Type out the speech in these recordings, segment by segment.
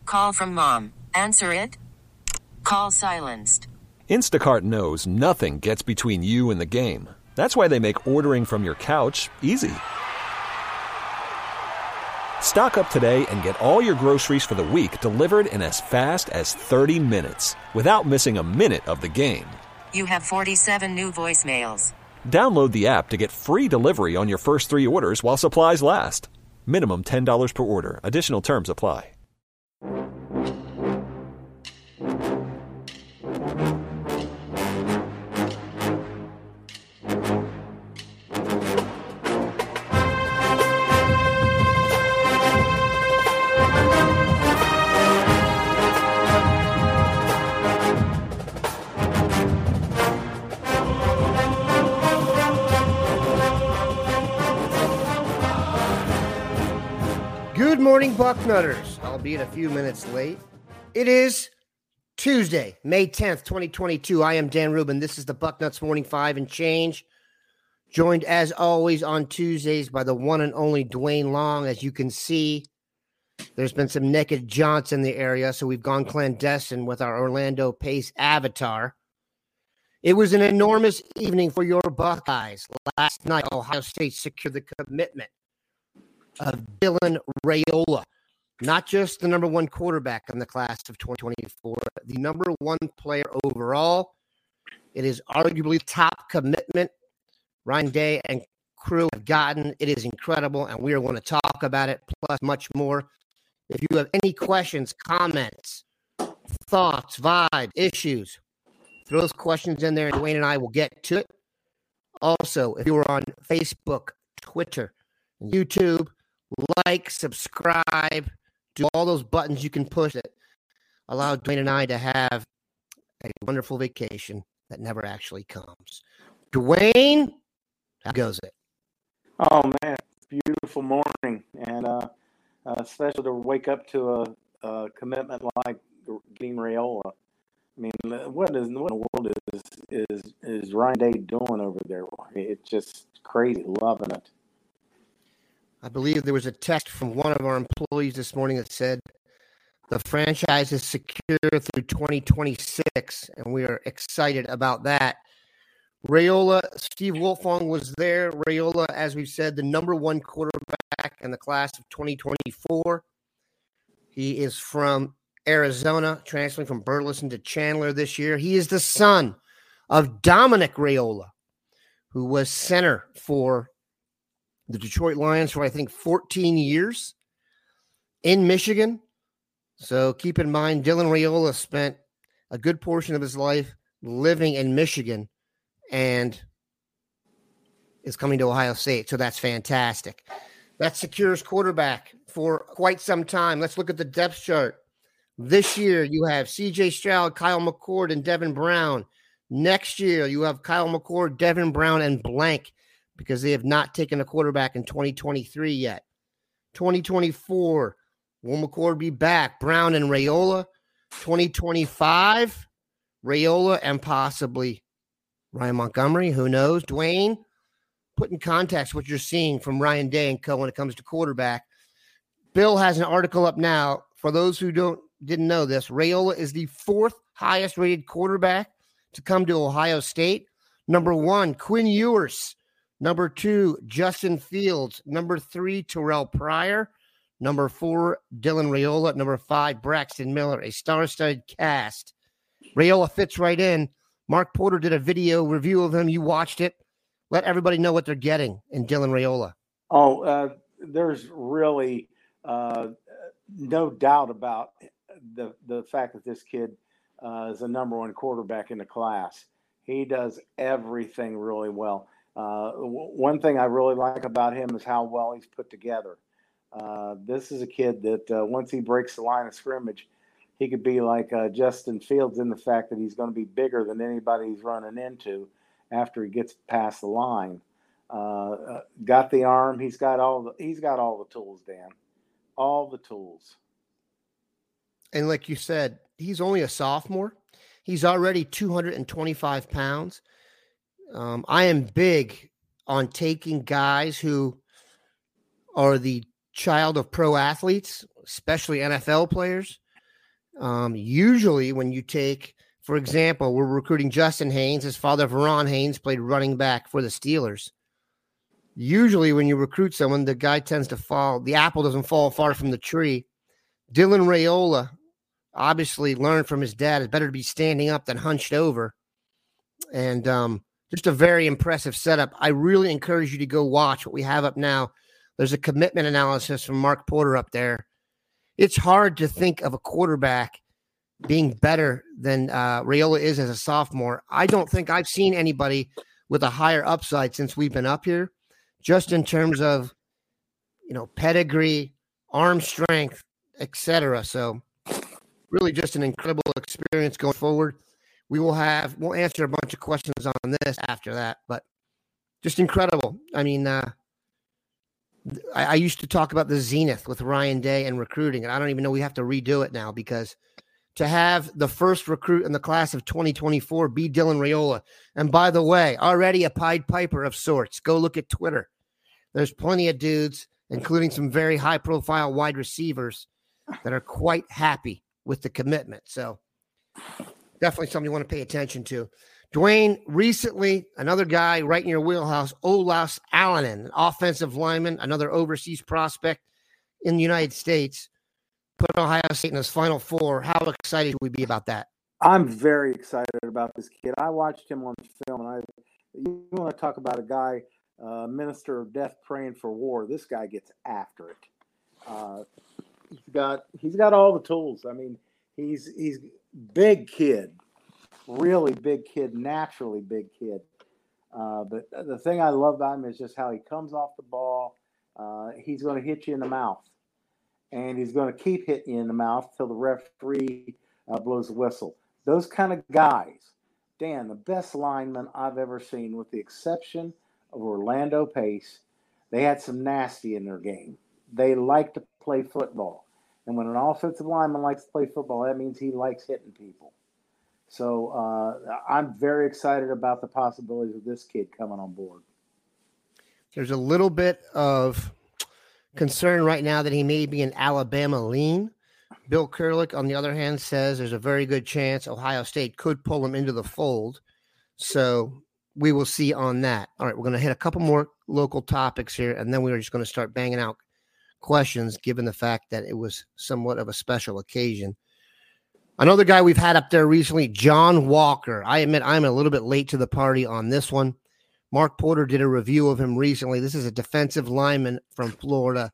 Call from mom. Answer it. Call silenced. Instacart knows nothing gets between you and the game. That's why they make ordering from your couch easy. Stock up today and get all your groceries for the week delivered in as fast as 30 minutes without missing a minute of the game. You have 47 new voicemails. Download the app to get free delivery on your first 3 orders while supplies last. Minimum $10 per order. Additional terms apply. Good morning, Bucknutters, albeit a few minutes late. It is Tuesday, May 10th, 2022. I am Dan Rubin. This is the Bucknuts Morning 5 and Change. Joined, as always, on Tuesdays by the one and only Dwayne Long. As you can see, there's been some naked jaunts in the area, so we've gone clandestine with our Orlando Pace avatar. It was an enormous evening for your Buckeyes. Last night, Ohio State secured the commitment of Dylan Raiola, not just the number one quarterback in the class of 2024, the number one player overall. It is arguably top commitment Ryan Day and crew have gotten. It is incredible, and we are going to talk about it, plus much more. If you have any questions, comments, thoughts, vibe, issues, throw those questions in there, and Dwayne and I will get to it. Also, if you are on Facebook, Twitter, and YouTube, like, subscribe, do all those buttons you can push that allow Dwayne and I to have a wonderful vacation that never actually comes. Dwayne, how goes it? Oh, man, beautiful morning. And especially to wake up to a commitment like getting Raiola. I mean, what in the world is Ryan Day doing over there? It's just crazy, loving it. I believe there was a text from one of our employees this morning that said the franchise is secure through 2026, and we are excited about that. Raiola, Steve Wiltfong was there. Raiola, as we've said, the number one quarterback in the class of 2024. He is from Arizona, transferring from Burleson to Chandler this year. He is the son of Dominic Raiola, who was center for the Detroit Lions for, I think, 14 years in Michigan. So keep in mind, Dylan Raiola spent a good portion of his life living in Michigan and is coming to Ohio State. So that's fantastic. That secures quarterback for quite some time. Let's look at the depth chart. This year, you have C.J. Stroud, Kyle McCord, and Devin Brown. Next year, you have Kyle McCord, Devin Brown, and blank, because they have not taken a quarterback in 2023 yet. 2024, will McCord be back? Brown and Raiola. 2025, Raiola and possibly Ryan Montgomery. Who knows? Dwayne, put in context what you're seeing from Ryan Day and co. when it comes to quarterback. Bill has an article up now. For those who didn't know this, Raiola is the fourth highest rated quarterback to come to Ohio State. Number 1, Quinn Ewers. Number 2, Justin Fields. Number 3, Terrell Pryor. Number 4, Dylan Raiola. Number 5, Braxton Miller, a star-studded cast. Raiola fits right in. Mark Porter did a video review of him. You watched it. Let everybody know what they're getting in Dylan Raiola. There's really no doubt about the fact that this kid is the number one quarterback in the class. He does everything really well. One thing I really like about him is how well he's put together. This is a kid that once he breaks the line of scrimmage, he could be like Justin Fields in the fact that he's going to be bigger than anybody he's running into after he gets past the line. Got the arm. He's got all the tools, Dan. All the tools. And like you said, he's only a sophomore. He's already 225 pounds. I am big on taking guys who are the child of pro athletes, especially NFL players, Usually when you take, for example, we're recruiting Justin Haynes. His father, Veron Haynes, played running back for the Steelers. Usually when you recruit someone, the guy tends to fall. The apple doesn't fall far from the tree. Dylan Raiola obviously learned from his dad. It's better to be standing up than hunched over. And just a very impressive setup. I really encourage you to go watch what we have up now. There's a commitment analysis from Mark Porter up there. It's hard to think of a quarterback being better than Raiola is as a sophomore. I don't think I've seen anybody with a higher upside since we've been up here, just in terms of, pedigree, arm strength, etc. So really just an incredible experience going forward. We'll answer a bunch of questions on this after that, but just incredible. I mean, I used to talk about the zenith with Ryan Day and recruiting, and I don't even know we have to redo it now, because to have the first recruit in the class of 2024 be Dylan Raiola, and by the way, already a Pied Piper of sorts. Go look at Twitter. There's plenty of dudes, including some very high-profile wide receivers, that are quite happy with the commitment. So definitely something you want to pay attention to. Dwayne, recently, another guy right in your wheelhouse, Olaus Alanen, an offensive lineman, another overseas prospect in the United States, put Ohio State in his Final Four. How excited would we be about that? I'm very excited about this kid. I watched him on film, and you want to talk about a guy, minister of death praying for war. This guy gets after it. He's got all the tools. I mean, he's big kid. Really big kid, naturally big kid. But the thing I love about him is just how he comes off the ball. He's going to hit you in the mouth, and he's going to keep hitting you in the mouth till the referee blows the whistle. Those kind of guys, Dan, the best lineman I've ever seen, with the exception of Orlando Pace, they had some nasty in their game. They like to play football. And when an offensive lineman likes to play football, that means he likes hitting people. So I'm very excited about the possibilities of this kid coming on board. There's a little bit of concern right now that he may be an Alabama lean. Bill Kurelic, on the other hand, says there's a very good chance Ohio State could pull him into the fold. So we will see on that. All right, we're going to hit a couple more local topics here, and then we're just going to start banging out questions, given the fact that it was somewhat of a special occasion. Another guy we've had up there recently, John Walker. I admit I'm a little bit late to the party on this one. Mark Porter did a review of him recently. This is a defensive lineman from Florida,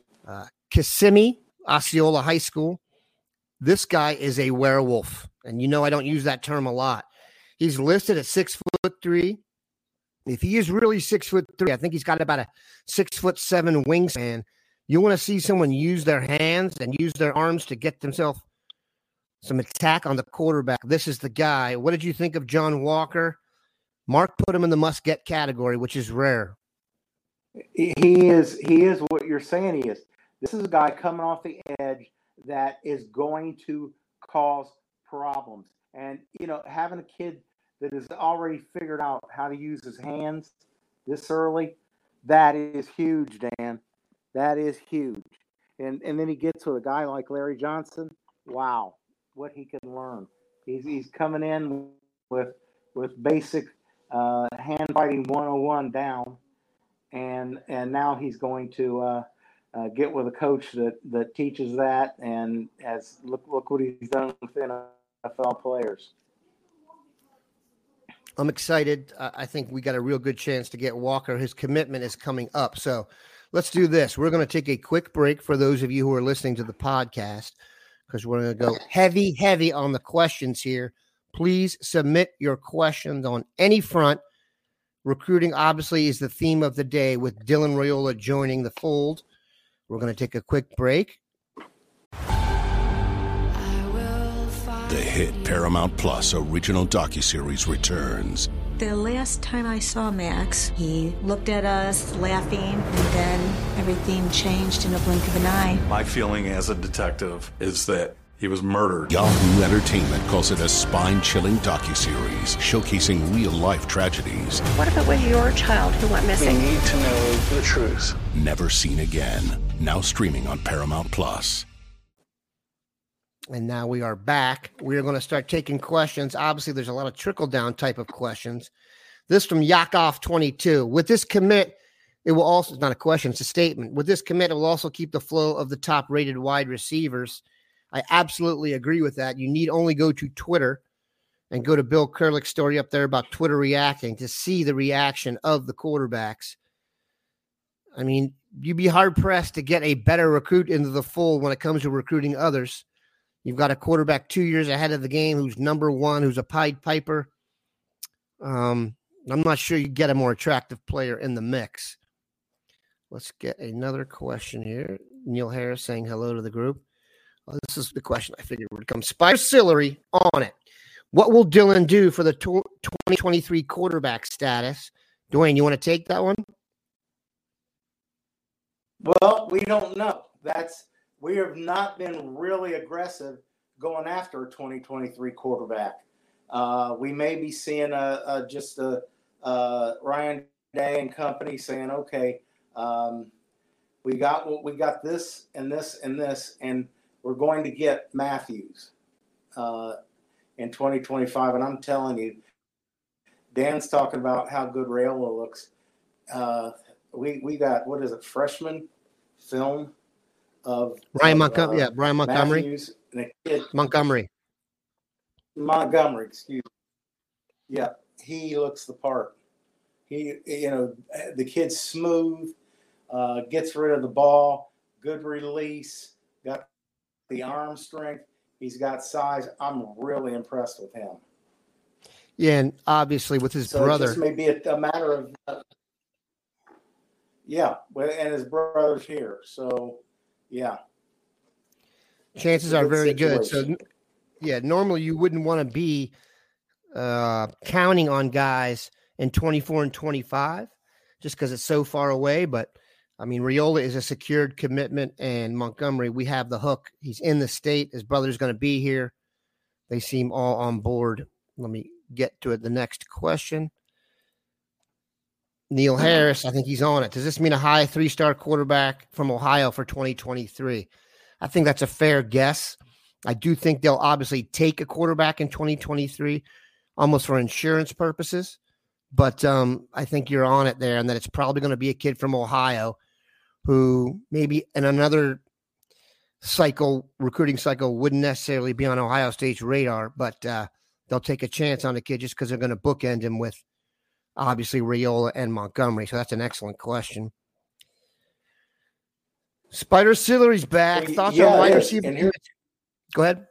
Kissimmee, Osceola High School. This guy is a werewolf, and I don't use that term a lot. He's listed at 6'3". If he is really 6'3", I think he's got about a 6'7" wingspan. You want to see someone use their hands and use their arms to get themselves some attack on the quarterback. This is the guy. What did you think of John Walker? Mark put him in the must-get category, which is rare. He is what you're saying he is. This is a guy coming off the edge that is going to cause problems. And, having a kid that has already figured out how to use his hands this early, that is huge, Dan. That is huge. And then he gets with a guy like Larry Johnson. Wow, what he can learn. He's coming in with basic hand fighting 101 down, and now he's going to get with a coach that teaches that, and look what he's done with NFL players. I'm excited. I think we got a real good chance to get Walker. His commitment is coming up. So let's do this. We're going to take a quick break for those of you who are listening to the podcast, because we're going to go heavy on the questions here. Please submit your questions on any front. Recruiting, obviously, is the theme of the day, with Dylan Raiola joining the fold. We're going to take a quick break. The hit Paramount Plus original docuseries returns. The last time I saw Max, he looked at us laughing, and then everything changed in a blink of an eye. My feeling as a detective is that he was murdered. Yahoo Entertainment calls it a spine-chilling docuseries showcasing real-life tragedies. What if it was your child who went missing? We need to know the truth. Never seen again. Now streaming on Paramount Plus. And now we are back. We are going to start taking questions. Obviously, there's a lot of trickle-down type of questions. This from Yakov22. With this commit, it will also, it's not a question, it's a statement. With this commit, it will also keep the flow of the top-rated wide receivers. I absolutely agree with that. You need only go to Twitter and go to Bill Kurelich's story up there about Twitter reacting to see the reaction of the quarterbacks. I mean, you'd be hard-pressed to get a better recruit into the fold when it comes to recruiting others. You've got a quarterback 2 years ahead of the game who's number one, who's a Pied Piper. I'm not sure you get a more attractive player in the mix. Let's get another question here. Neil Harris saying hello to the group. This is the question I figured would come. Spider Sillery on it. What will Dylan do for the 2023 quarterback status? Dwayne, you want to take that one? Well, we don't know. We have not been really aggressive going after a 2023 quarterback. We may be seeing just a Ryan Day and company saying, okay, we got this and this and this, and we're going to get Matthews in 2025. And I'm telling you, Dan's talking about how good Raiola looks. We got, what is it, freshman film of Brian Montgomery. Yeah, Brian Montgomery. Matthews and a kid, Montgomery, excuse me. Yeah, he looks the part. The kid's smooth, gets rid of the ball, good release, got the arm strength. He's got size. I'm really impressed with him. Yeah, and obviously with his brother. It just may be a matter of and his brother's here. So, yeah. Chances are very good. So, yeah, normally you wouldn't want to be counting on guys in 24 and 25 just because it's so far away. But, I mean, Raiola is a secured commitment, and Montgomery, we have the hook. He's in the state. His brother's going to be here. They seem all on board. Let me get to it. The next question. Neil Harris, I think he's on it. Does this mean a high 3-star quarterback from Ohio for 2023? I think that's a fair guess. I do think they'll obviously take a quarterback in 2023 almost for insurance purposes. But I think you're on it there, and that it's probably going to be a kid from Ohio who maybe in another recruiting cycle, wouldn't necessarily be on Ohio State's radar, but they'll take a chance on the kid just because they're going to bookend him with obviously Raiola and Montgomery. So that's an excellent question. Spider Sillery's back. Thoughts on wide receiver? Go ahead.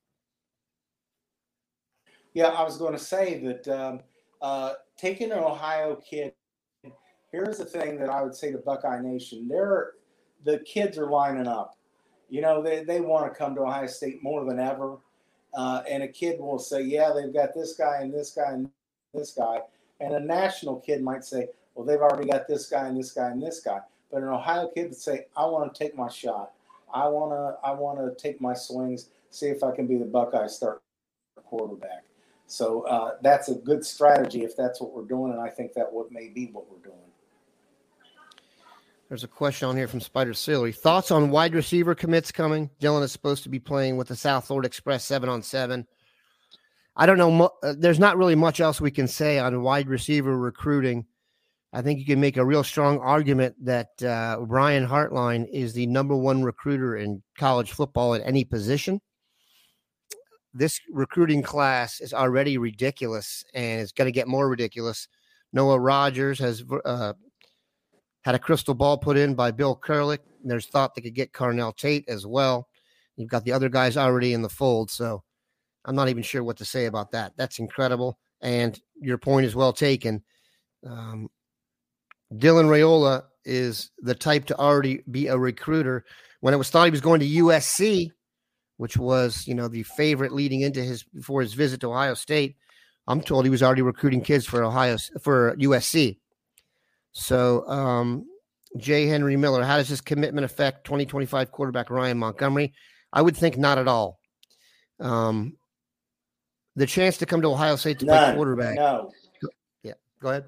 Yeah, I was going to say that taking an Ohio kid, here's the thing that I would say to Buckeye Nation. The kids are lining up. You know, they want to come to Ohio State more than ever. And a kid will say, yeah, they've got this guy and this guy and this guy. And a national kid might say, well, they've already got this guy and this guy and this guy. But an Ohio kid would say, I want to take my shot. I want to take my swings, see if I can be the Buckeye start quarterback. So that's a good strategy if that's what we're doing, and I think that may be what we're doing. There's a question on here from Spider Sillery. Thoughts on wide receiver commits coming? Dylan is supposed to be playing with the South Florida Express 7-on-7. I don't know. There's not really much else we can say on wide receiver recruiting. I think you can make a real strong argument that Ryan Hartline is the number one recruiter in college football at any position. This recruiting class is already ridiculous, and it's going to get more ridiculous. Noah Rogers has had a crystal ball put in by Bill Kurlich. There's thought they could get Carnell Tate as well. You've got the other guys already in the fold, so I'm not even sure what to say about that. That's incredible, and your point is well taken. Dylan Raiola is the type to already be a recruiter. When it was thought he was going to USC, which was, the favorite leading into before his visit to Ohio State, I'm told he was already recruiting kids for USC. So, J. Henry Miller, how does this commitment affect 2025 quarterback Ryan Montgomery? I would think not at all. The chance to come to Ohio State to play quarterback. No. Yeah, go ahead.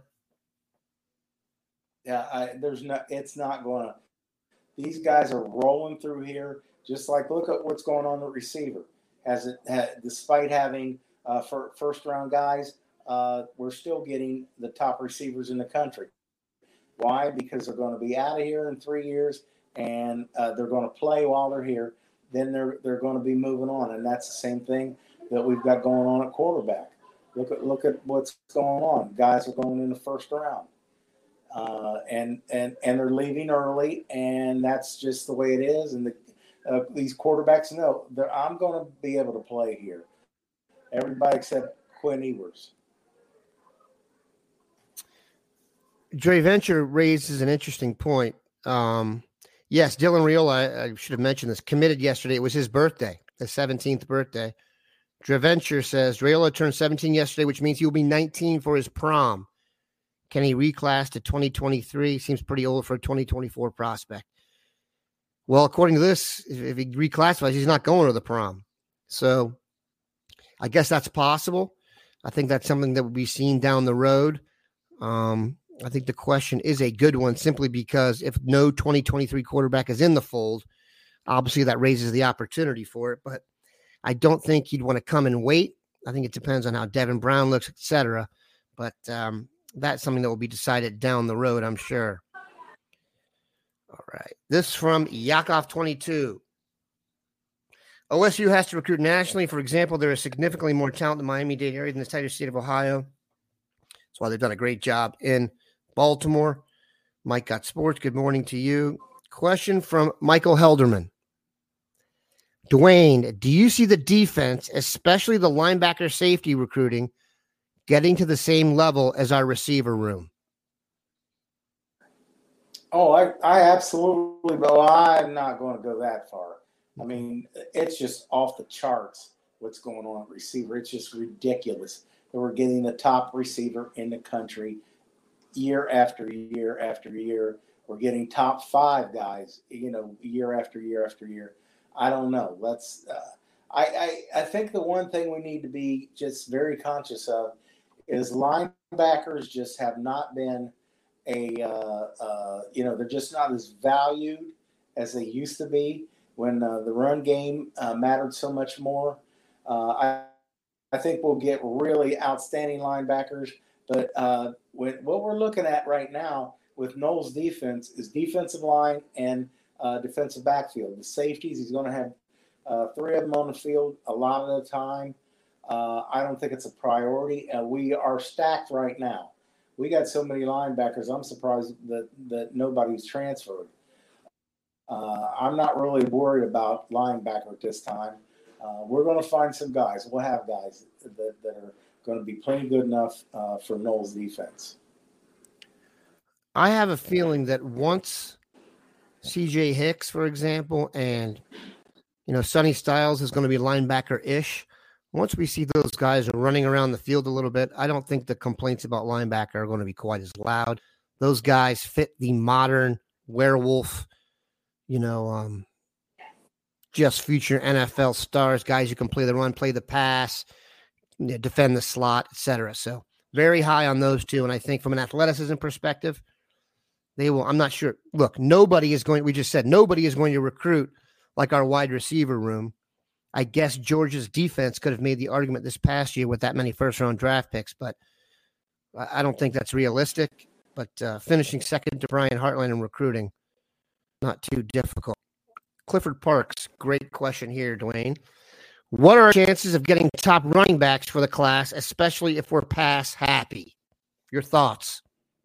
Yeah, it's not going to. These guys are rolling through here. Just like, look at what's going on with receiver. despite having first round guys, we're still getting the top receivers in the country. Why? Because they're going to be out of here in 3 years, and they're going to play while they're here. Then they're going to be moving on, and that's the same thing that we've got going on at quarterback. Look at what's going on. Guys are going in the first round, and they're leaving early, and that's just the way it is. And these quarterbacks know I'm going to be able to play here. Everybody except Quinn Ewers. Dre Venture raises an interesting point. Yes, Dylan Raiola, I should have mentioned this, committed yesterday. It was his birthday, his 17th birthday. Dre Venture says Raiola turned 17 yesterday, which means he will be 19 for his prom. Can he reclass to 2023? Seems pretty old for a 2024 prospect. Well, according to this, if he reclassifies, he's not going to the prom. So I guess that's possible. I think that's something that will be seen down the road. I think the question is a good one simply because if no 2023 quarterback is in the fold, obviously that raises the opportunity for it. But I don't think he'd want to come and wait. I think it depends on how Devin Brown looks, et cetera. But that's something that will be decided down the road, I'm sure. All right. This from Yakov 22. OSU has to recruit nationally. For example, there is significantly more talent in the Miami-Dade area than the entire state of Ohio. That's why they've done a great job in Baltimore. Mike Got Sports, good morning to you. Question from Michael Helderman. Dwayne, do you see the defense, especially the linebacker safety recruiting, getting to the same level as our receiver room? Oh, I absolutely, but I'm not going to go that far. I mean, it's just off the charts what's going on at receiver. It's just ridiculous that we're getting the top receiver in the country year after year after year. We're getting top 5 guys, year after year after year. I don't know. I think the one thing we need to be just very conscious of is linebackers just have not been they're just not as valued as they used to be when the run game mattered so much more. I think we'll get really outstanding linebackers, but what we're looking at right now with Knowles' defense is defensive line and defensive backfield. The safeties, he's going to have 3 of them on the field a lot of the time. I don't think it's a priority. We are stacked right now. We got so many linebackers, I'm surprised that nobody's transferred. I'm not really worried about linebacker at this time. We're going to find some guys. We'll have guys that are going to be plenty good enough for Knowles' defense. I have a feeling that once C.J. Hicks, for example, and Sonny Styles is going to be linebacker-ish. Once we see those guys running around the field a little bit, I don't think the complaints about linebacker are going to be quite as loud. Those guys fit the modern werewolf, just future NFL stars, guys who can play the run, play the pass, defend the slot, etc. So very high on those two. And I think from an athleticism perspective, they will. I'm not sure. Look, nobody is going to recruit like our wide receiver room. I guess Georgia's defense could have made the argument this past year with that many first-round draft picks, but I don't think that's realistic. But finishing second to Brian Hartline in recruiting, not too difficult. Clifford Parks, great question here, Dwayne. What are our chances of getting top running backs for the class, especially if we're pass happy? Your thoughts?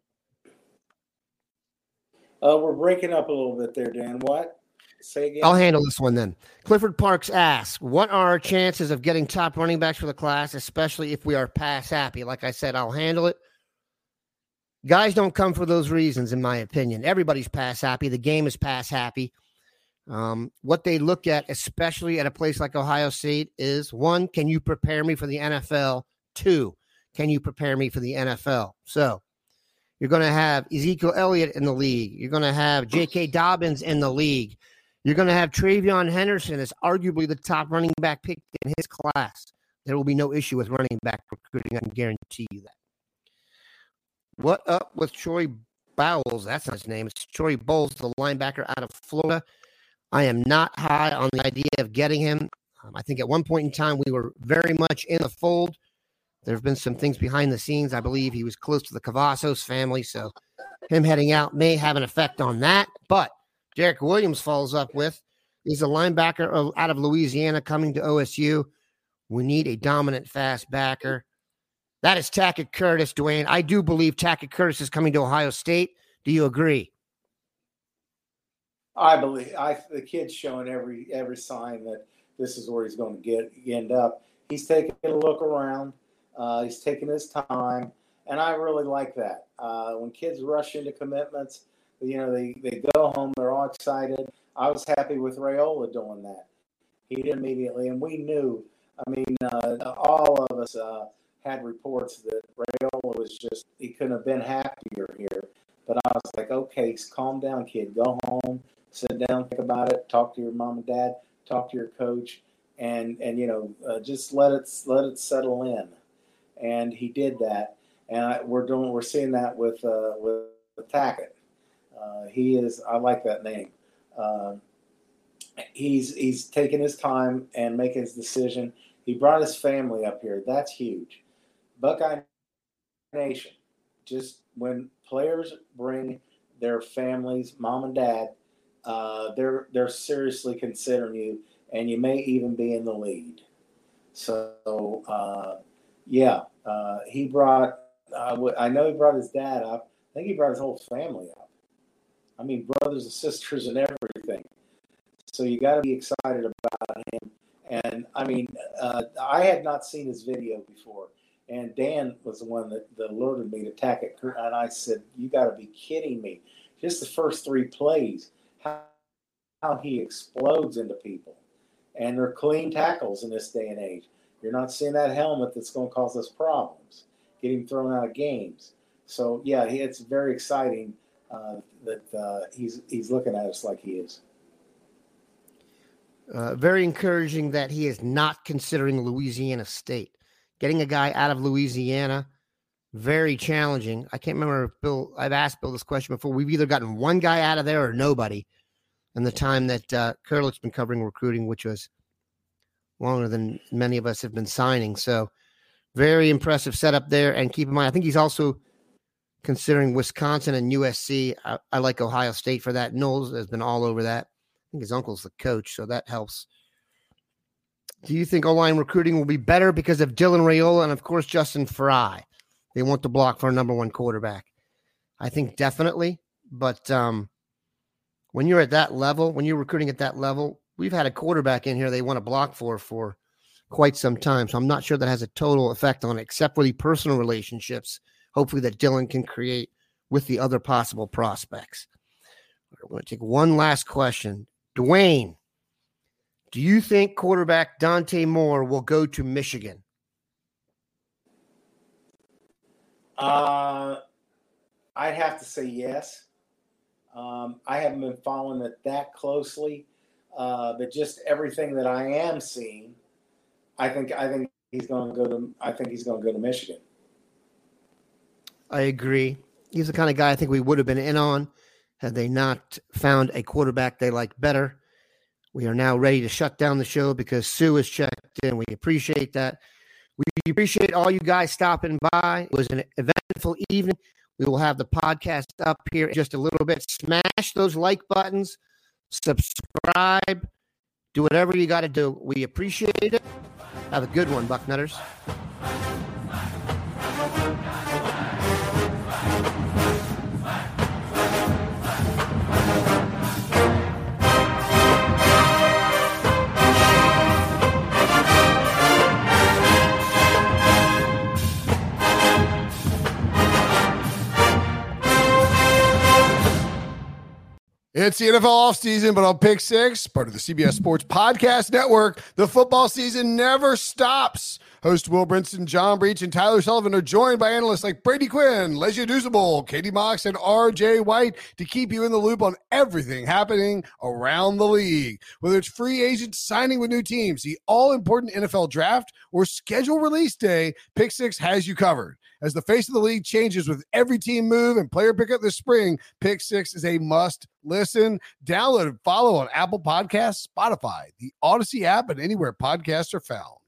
We're breaking up a little bit there, Dan. What? Say again. I'll handle this one then. Clifford Parks asks, what are our chances of getting top running backs for the class, especially if we are pass happy? Like I said, I'll handle it. Guys don't come for those reasons, in my opinion. Everybody's pass happy. The game is pass happy. What they look at, especially at a place like Ohio State, is 1, can you prepare me for the NFL? 2, can you prepare me for the NFL? So you're going to have Ezekiel Elliott in the league. You're going to have J.K. Dobbins in the league. You're going to have Travion Henderson as arguably the top running back pick in his class. There will be no issue with running back recruiting. I can guarantee you that. What up with Troy Bowles? That's not his name. It's Troy Bowles, the linebacker out of Florida. I am not high on the idea of getting him. I think at one point in time, we were very much in the fold. There have been some things behind the scenes. I believe he was close to the Cavazos family, so him heading out may have an effect on that. But Derek Williams follows up with, he's a linebacker out of Louisiana coming to OSU. We need a dominant, fast backer. That is Tackett Curtis, Dwayne. I do believe Tackett Curtis is coming to Ohio State. Do you agree? I believe the kid's showing every sign that this is where he's going to end up. He's taking a look around. He's taking his time, and I really like that. When kids rush into commitments, they go home, they're all excited. I was happy with Raiola doing that. He did immediately, and we knew. All of us had reports that Raiola was he couldn't have been happier here. But I was like, okay, calm down, kid. Go home, sit down, think about it, talk to your mom and dad, talk to your coach, and just let it settle in. And he did that, and we're seeing that with Tackett. He is. I like that name. He's taking his time and making his decision. He brought his family up here. That's huge. Buckeye Nation. Just when players bring their families, mom and dad, they're seriously considering you, and you may even be in the lead. So, he brought. I know he brought his dad up. I think he brought his whole family up. I mean, brothers and sisters and everything. So you got to be excited about him. And I had not seen his video before. And Dan was the one that alerted me to Tackett. And I said, you got to be kidding me. Just the first 3 plays, how he explodes into people. And they're clean tackles in this day and age. You're not seeing that helmet that's going to cause us problems, get him thrown out of games. So, yeah, it's very exciting that he's looking at us like he is. Very encouraging that he is not considering Louisiana State. Getting a guy out of Louisiana, very challenging. I can't remember if I've asked Bill this question before. We've either gotten one guy out of there or nobody in the time that Kurlich's been covering recruiting, which was longer than many of us have been signing. So very impressive setup there. And keep in mind, I think he's also considering Wisconsin and USC. I like Ohio State for that. Knowles has been all over that. I think his uncle's the coach, so that helps. Do you think O-line recruiting will be better because of Dylan Raiola and, of course, Justin Fry? They want to block for a number 1 quarterback. I think definitely. But when you're at that level, when you're recruiting at that level, we've had a quarterback in here they want to block for quite some time. So I'm not sure that has a total effect on it, except for the personal relationships, hopefully, that Dylan can create with the other possible prospects. We're going to take one last question. Dwayne, do you think quarterback Dante Moore will go to Michigan? I'd have to say yes. I haven't been following it that closely, but just everything that I am seeing, I think he's going to go to. I think he's going to go to Michigan. I agree. He's the kind of guy I think we would have been in on had they not found a quarterback they like better. We are now ready to shut down the show because Sue has checked in. We appreciate that. We appreciate all you guys stopping by. It was an eventful evening. We will have the podcast up here in just a little bit. Smash those like buttons. Subscribe. Do whatever you got to do. We appreciate it. Have a good one, Bucknutters. It's the NFL offseason, but on Pick 6, part of the CBS Sports Podcast Network, the football season never stops. Host Will Brinson, John Breach, and Tyler Sullivan are joined by analysts like Brady Quinn, Lesia Dusable, Katie Mox, and R.J. White to keep you in the loop on everything happening around the league. Whether it's free agents signing with new teams, the all-important NFL draft, or schedule release day, Pick 6 has you covered. As the face of the league changes with every team move and player pickup this spring, Pick Six is a must listen. Download and follow on Apple Podcasts, Spotify, the Odyssey app, and anywhere podcasts are found.